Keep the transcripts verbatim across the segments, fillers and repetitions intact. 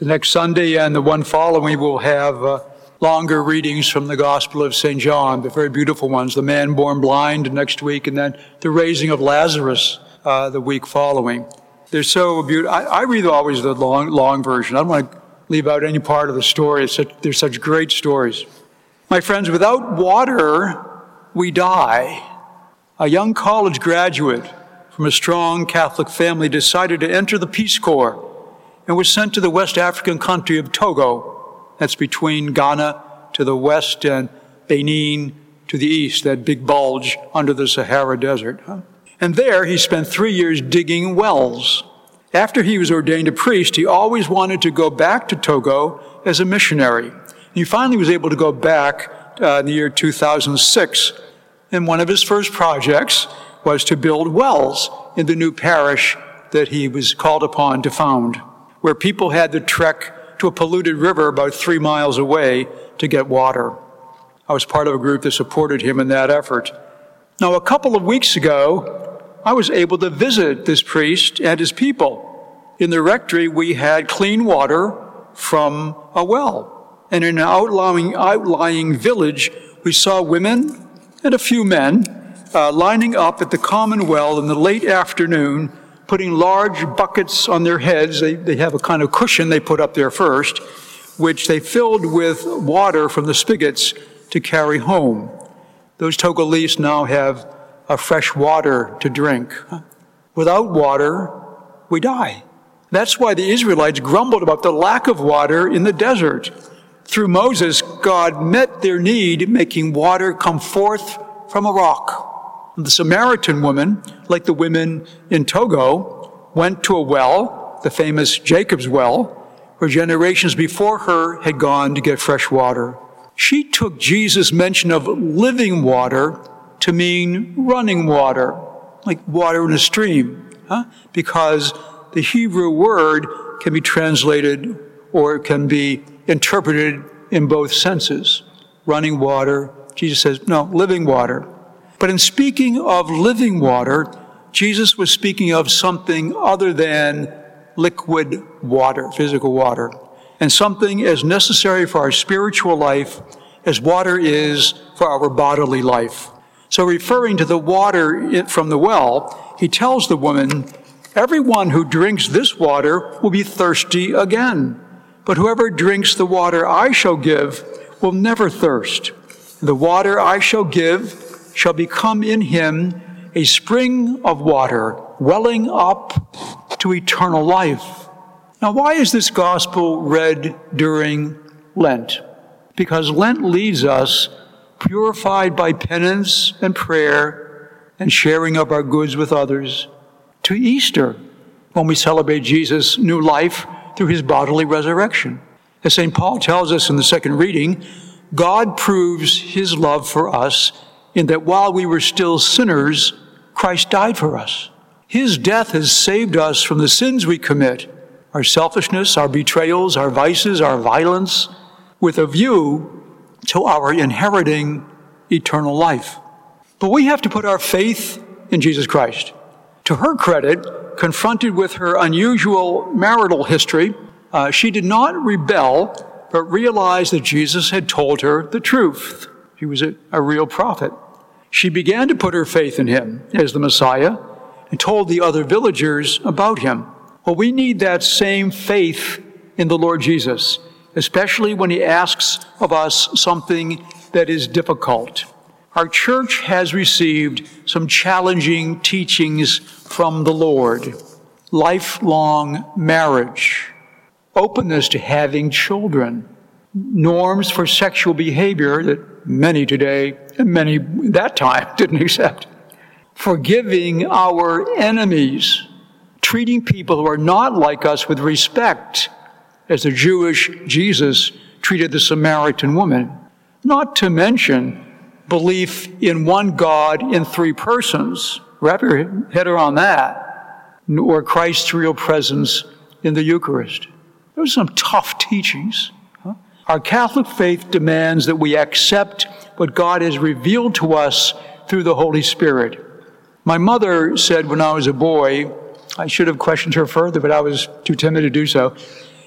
The next Sunday and the one following will have uh, longer readings from the Gospel of Saint John, the very beautiful ones, the man born blind next week, and then the raising of Lazarus uh, the week following. They're so beautiful. I, I read always the long, long version. I don't want to leave out any part of the story. It's such, they're such great stories. My friends, without water, we die. A young college graduate from a strong Catholic family decided to enter the Peace Corps and was sent to the West African country of Togo. That's between Ghana to the west and Benin to the east, that big bulge under the Sahara Desert. And there he spent three years digging wells. After he was ordained a priest, he always wanted to go back to Togo as a missionary. He finally was able to go back uh, in the year two thousand six. And one of his first projects was to build wells in the new parish that he was called upon to found, where people had to trek to a polluted river about three miles away to get water. I was part of a group that supported him in that effort. Now, a couple of weeks ago, I was able to visit this priest and his people. In the rectory, we had clean water from a well. And in an outlying, outlying village, we saw women and a few men uh, lining up at the common well in the late afternoon, putting large buckets on their heads. They, they have a kind of cushion they put up there first, which they filled with water from the spigots to carry home. Those Togolese now have a fresh water to drink. Without water, we die. That's why the Israelites grumbled about the lack of water in the desert. Through Moses, God met their need, making water come forth from a rock. The Samaritan woman, like the women in Togo, went to a well, the famous Jacob's well, where generations before her had gone to get fresh water. She took Jesus' mention of living water to mean running water, like water in a stream, huh? Because the Hebrew word can be translated or it can be interpreted in both senses. Running water, Jesus says, no, living water. But in speaking of living water, Jesus was speaking of something other than liquid water, physical water, and something as necessary for our spiritual life as water is for our bodily life. So referring to the water from the well, he tells the woman, everyone who drinks this water will be thirsty again. But whoever drinks the water I shall give will never thirst. The water I shall give shall become in him a spring of water, welling up to eternal life. Now, why is this gospel read during Lent? Because Lent leads us, purified by penance and prayer and sharing of our goods with others, to Easter, when we celebrate Jesus' new life through his bodily resurrection. As Saint Paul tells us in the second reading, God proves his love for us in that while we were still sinners, Christ died for us. His death has saved us from the sins we commit, our selfishness, our betrayals, our vices, our violence, with a view to our inheriting eternal life. But we have to put our faith in Jesus Christ. To her credit, confronted with her unusual marital history, uh, she did not rebel, but realized that Jesus had told her the truth. He was a, a real prophet. She began to put her faith in him as the Messiah and told the other villagers about him. Well, we need that same faith in the Lord Jesus, especially when he asks of us something that is difficult. Our church has received some challenging teachings from the Lord. Lifelong marriage, openness to having children, norms for sexual behavior that many today and many that time didn't accept, forgiving our enemies, treating people who are not like us with respect, as the Jewish Jesus treated the Samaritan woman, not to mention belief in one God in three persons. Wrap your head around that. Or Christ's real presence in the Eucharist. Those are some tough teachings. Huh? Our Catholic faith demands that we accept what God has revealed to us through the Holy Spirit. My mother said when I was a boy, I should have questioned her further, but I was too timid to do so.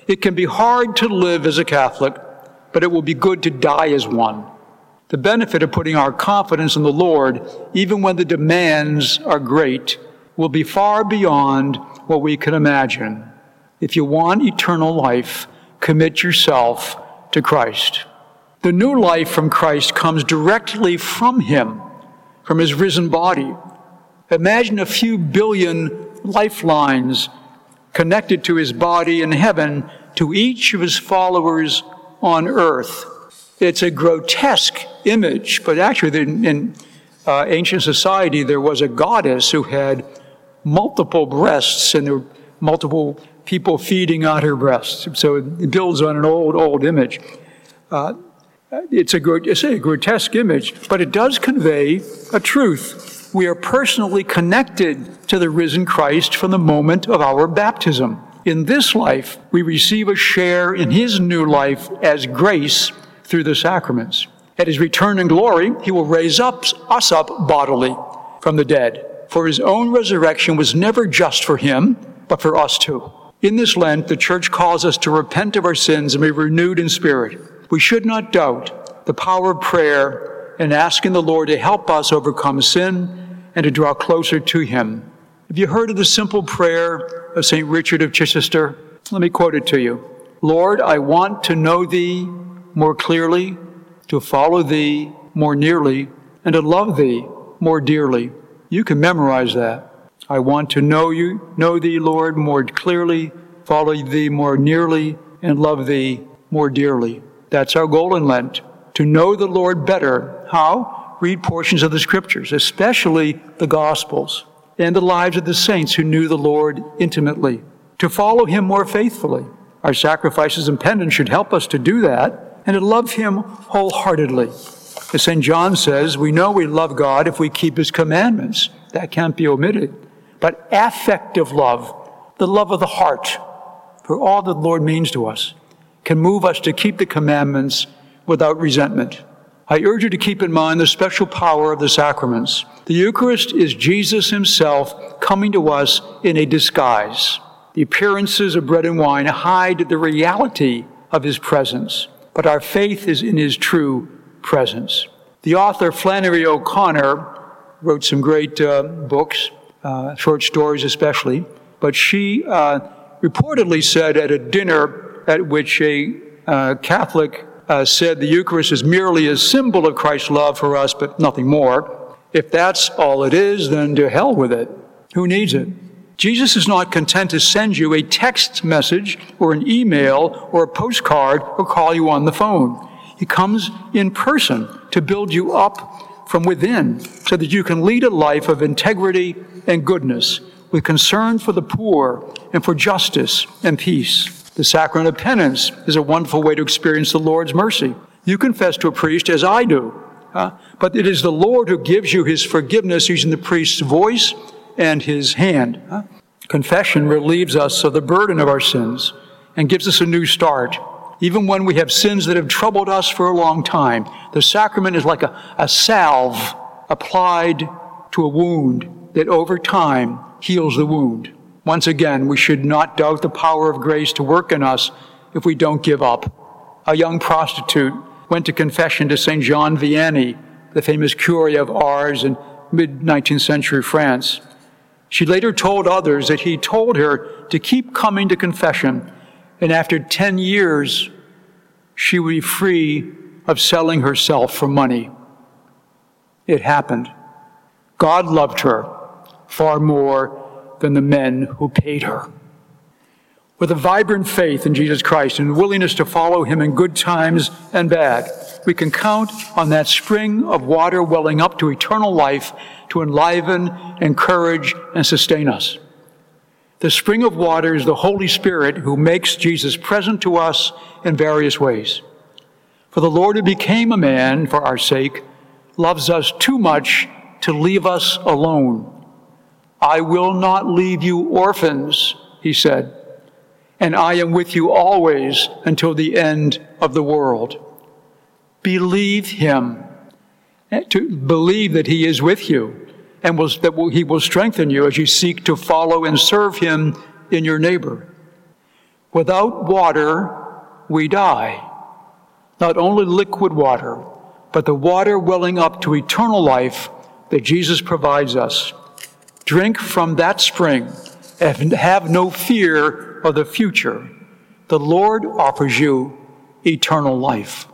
It can be hard to live as a Catholic, but it will be good to die as one. The benefit of putting our confidence in the Lord, even when the demands are great, will be far beyond what we can imagine. If you want eternal life, commit yourself to Christ. The new life from Christ comes directly from Him, from His risen body. Imagine a few billion lifelines connected to His body in heaven to each of His followers on earth. It's a grotesque image, but actually in, in uh, ancient society there was a goddess who had multiple breasts, and there were multiple people feeding on her breasts. So it builds on an old, old image. Uh, it's, a, it's a grotesque image, but it does convey a truth. We are personally connected to the risen Christ from the moment of our baptism. In this life, we receive a share in His new life as grace through the sacraments. At His return in glory, He will raise up, us up bodily from the dead. For His own resurrection was never just for Him, but for us too. In this Lent, the Church calls us to repent of our sins and be renewed in spirit. We should not doubt the power of prayer and asking the Lord to help us overcome sin and to draw closer to Him. Have you heard of the simple prayer of Saint Richard of Chichester? Let me quote it to you. Lord, I want to know Thee more clearly, to follow Thee more nearly, and to love Thee more dearly. You can memorize that. I want to know You, know Thee, Lord, more clearly, follow Thee more nearly, and love Thee more dearly. That's our goal in Lent, to know the Lord better. How? Read portions of the Scriptures, especially the Gospels, and the lives of the saints who knew the Lord intimately, to follow Him more faithfully. Our sacrifices and penance should help us to do that, and to love Him wholeheartedly. As Saint John says, we know we love God if we keep His commandments. That can't be omitted. But affective love, the love of the heart, for all that the Lord means to us, can move us to keep the commandments without resentment. I urge you to keep in mind the special power of the sacraments. The Eucharist is Jesus Himself coming to us in a disguise. The appearances of bread and wine hide the reality of His presence, but our faith is in His true presence. The author Flannery O'Connor wrote some great uh, books, uh, short stories especially, but she uh, reportedly said at a dinner at which a uh, Catholic uh, said the Eucharist is merely a symbol of Christ's love for us, but nothing more. If that's all it is, then to hell with it. Who needs it? Jesus is not content to send you a text message or an email or a postcard or call you on the phone. He comes in person to build you up from within so that you can lead a life of integrity and goodness with concern for the poor and for justice and peace. The sacrament of penance is a wonderful way to experience the Lord's mercy. You confess to a priest as I do, uh, but it is the Lord who gives you His forgiveness using the priest's voice and His hand. Uh, confession relieves us of the burden of our sins and gives us a new start. Even when we have sins that have troubled us for a long time, the sacrament is like a, a salve applied to a wound that over time heals the wound. Once again, we should not doubt the power of grace to work in us if we don't give up. A young prostitute went to confession to Saint Jean Vianney, the famous cure of Ars in mid-nineteenth century France. She later told others that he told her to keep coming to confession, and after ten years, she would be free of selling herself for money. It happened. God loved her far more than the men who paid her. With a vibrant faith in Jesus Christ and willingness to follow Him in good times and bad, we can count on that spring of water welling up to eternal life to enliven, encourage, and sustain us. The spring of water is the Holy Spirit who makes Jesus present to us in various ways. For the Lord who became a man for our sake loves us too much to leave us alone. I will not leave you orphans, He said, and I am with you always until the end of the world. Believe Him, to believe that He is with you, and will, that will, He will strengthen you as you seek to follow and serve Him in your neighbor. Without water, we die. Not only liquid water, but the water welling up to eternal life that Jesus provides us. Drink from that spring and have no fear of the future. The Lord offers you eternal life.